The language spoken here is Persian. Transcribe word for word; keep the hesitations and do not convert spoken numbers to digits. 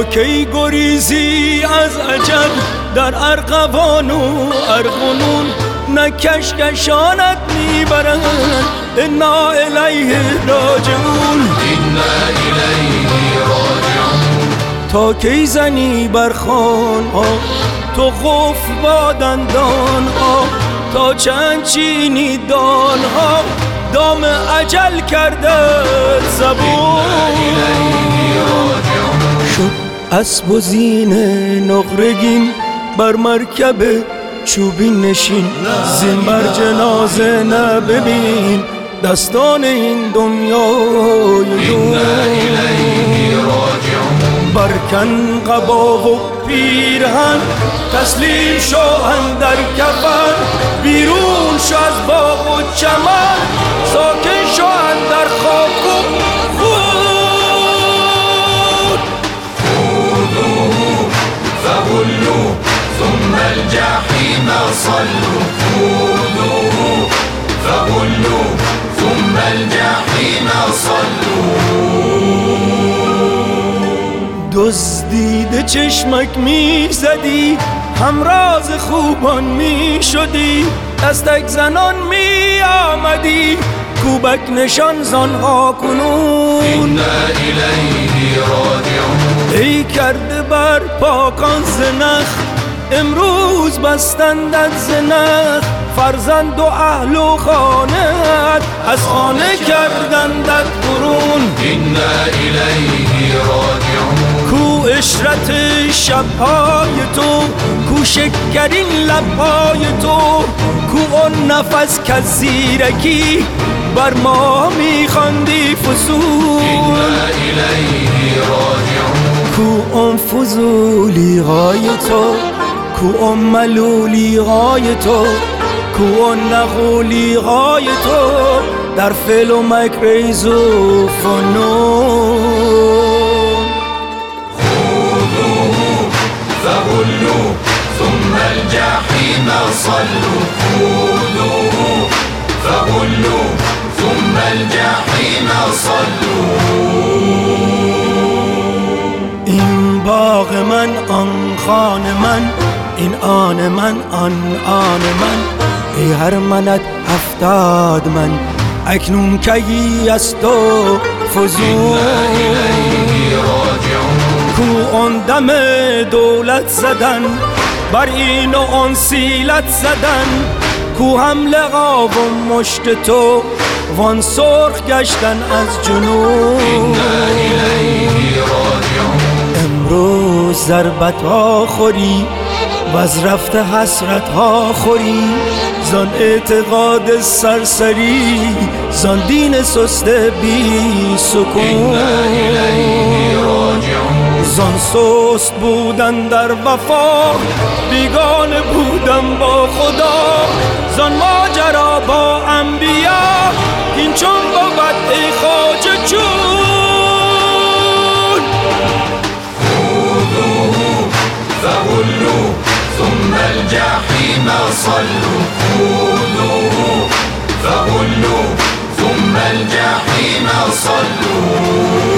کی گریزی از اجل در ارغوان و ارغنون، نه کشکشانت میبرند انا الیه راجعون. انا الیه راجعون. تا کی زنی بر خوان ها تو قفل با دندان ها، تا چند چینی دان ها دام اجل کرده زبون. شد اسب و زین نقرگین بر مرکب چوبین نشین، زین بر جنازه نببین دستان این دنیای دون. برکن قبا و پیرهن تسلیم شو اندر کفن، بیرون شو از باغ و چمن ساکن شو اندر خاک و خون. خذوه فغلوه ثم الجحیم صلوه. خذوه فغلوه ثم الجحیم صلوه. دزدیده چشمک می زدی، همراز خوبان می شدی، دستک زنان می آمدی، کوبک نشان زنها کنون. انا الیه راجعون. ای کرده بر پاکان زنخ امروز بستندت زنخ، فرزند و اهل و خانت از خانه کردندت برون. انا الیه راجعون. کو اشرت شبهای تو، کو شکرین لبهای تو، کو اون نفس که زیرکی بر ما میخواندی فضول. انا الیه راجعون. کو اون فضولی های تو، کو اون ملولی های تو، کو اون نغولی های تو در فعل و مکر و فنون. فغلوه ثم الجحیم صلوه. خذوه فغلوه ثم الجحیم صلوه. این باغ من آن خان من، این آن من آن آن من، ای هر منت هفتاد من اکنون کی از تو فزون. کو آن دم دولت زدن بر این و آن سیلت زدن، کو حمله و مشت تو وان سرخ گشتن از جنون. امروز ضربت ها خوری و از رفته حسرت ها خوری، زان اعتقاد سرسری زان دین سست بی سکون. زان سست بودن در وفا بیگانه بودم با خدا، زان ماجرا با انبیا این چون بود ای خواجه چون. خذوه فغلوه ثم الجحیم صلوه. خذوه فغلوه ثم الجحیم صلوه.